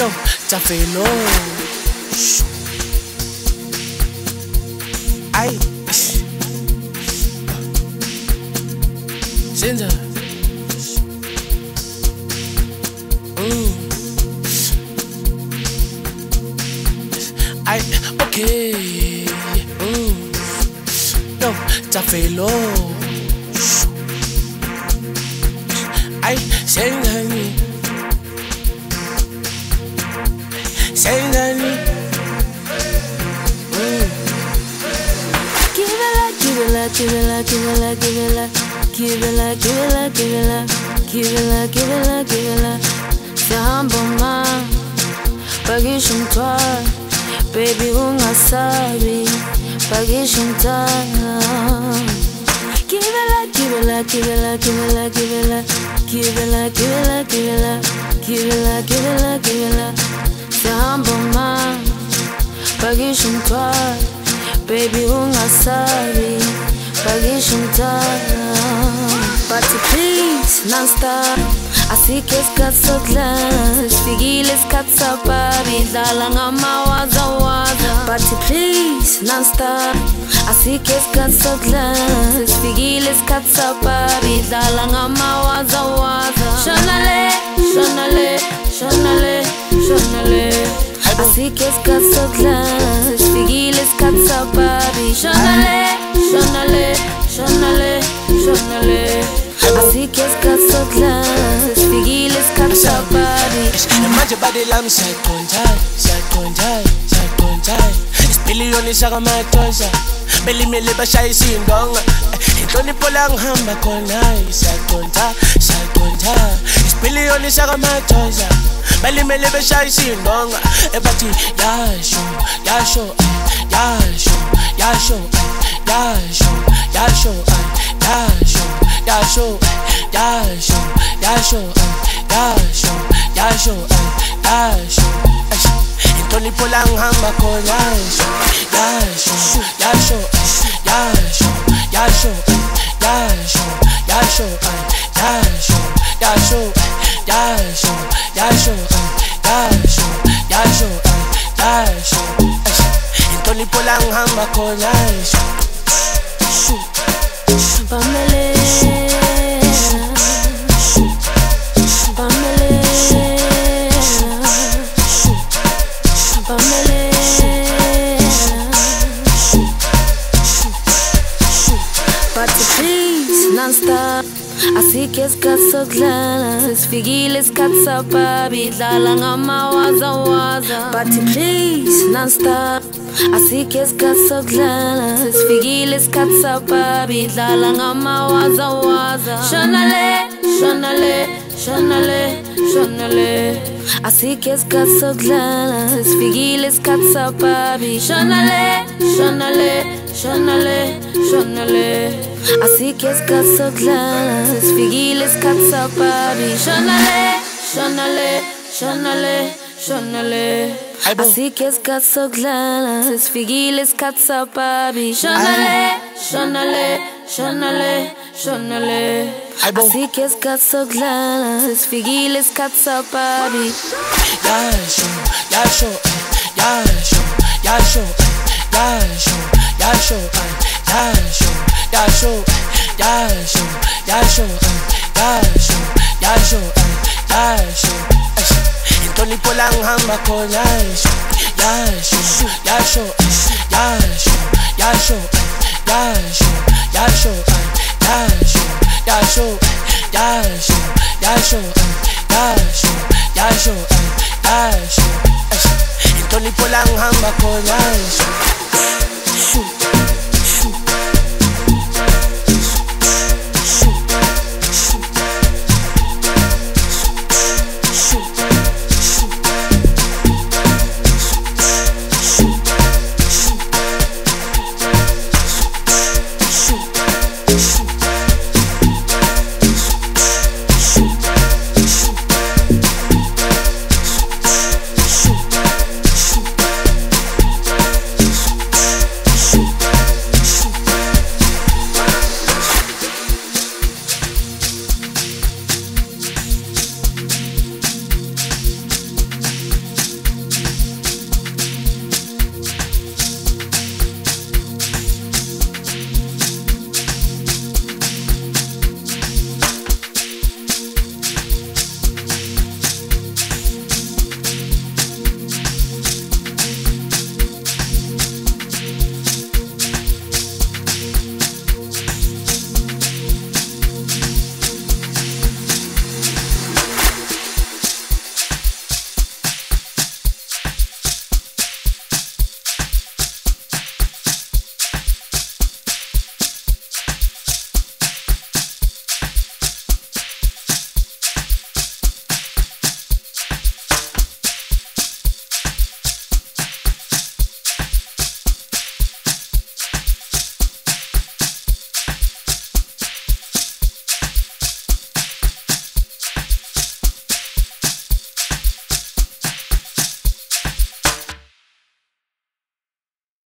Yo, Tafelo. Ay, Sinza. Ay, okay. Yo, Tafelo. Ay, Sengani. Sengani. Give it up, give it up, give it up, give it up, give it up, give it up, give it up, give it up, give it up, give it up. C'est un bon man, pagishim toi, baby ungasabi, pagishim ta. Give it up, give it up, give it up, give it up, give it up, give it up, give it up, give it up, give it up, give it up, give it up. C'est un bon man, pagishim toi. Baby, ungasabi, pagishim ta. Party please, non-stop. Asik eskatsa glass, figil eskatsa babi, dala ngama waza waza. Party please, non-stop. Asik eskatsa glass, figil eskatsa babi, dala ngama waza waza. Shonale, shonale, shonale, shonale. Así que es casa glass, figil es casa baby. Shonale, shonale, shonale, shonale. Así que es casa glass, figil es casa baby. Manje body lam sakonjai, sakonjai, sakonjai. Isipiliyoni shaka matosa, belimele bashayi sindonga. Intoni pola ngihamba khona, sakonjai, sakonjai. Isipiliyoni shaka matosa. Belimele beshayi sindonga ebathi yasho yasho yasho yasho yasho yasho yasho yasho yasho yasho yasho yasho yasho intoni pola ngihamba khona yasho yasho yasho yasho yasho yasho yasho yasho yasho yasho yasho yasho yasho intoni pola ngihamba khona Pamele Pamele Pamele Party please, non-stop. Así que es casa glass, figil es casa baby, dala ngama waza waza. Party please, non-stop. Así que es casa glass, figil es casa baby, dala ngama waza waza. Shonale, shonale, shonale, shonale. Así que es casa glass, figil es casa baby. Shonale, shonale, shonale, shonale. Así que es casa glass, figil es casa baby. Shonale, shonale, shonale, shonale. Así que es casa glass, figil es casa baby. Shonale, shonale, shonale, shonale. Así que es casa glass, figil es casa baby. Yasho, yasho, yasho, yasho, yasho, yasho, yasho, yasho, yasho, yasho, yasho, yasho, yasho. Intoni pola ngihamba khona yasho, yasho, yasho, yasho, yasho, yasho, yasho, yasho, yasho, yasho, yasho, yasho, yasho. Intoni pola ngihamba khona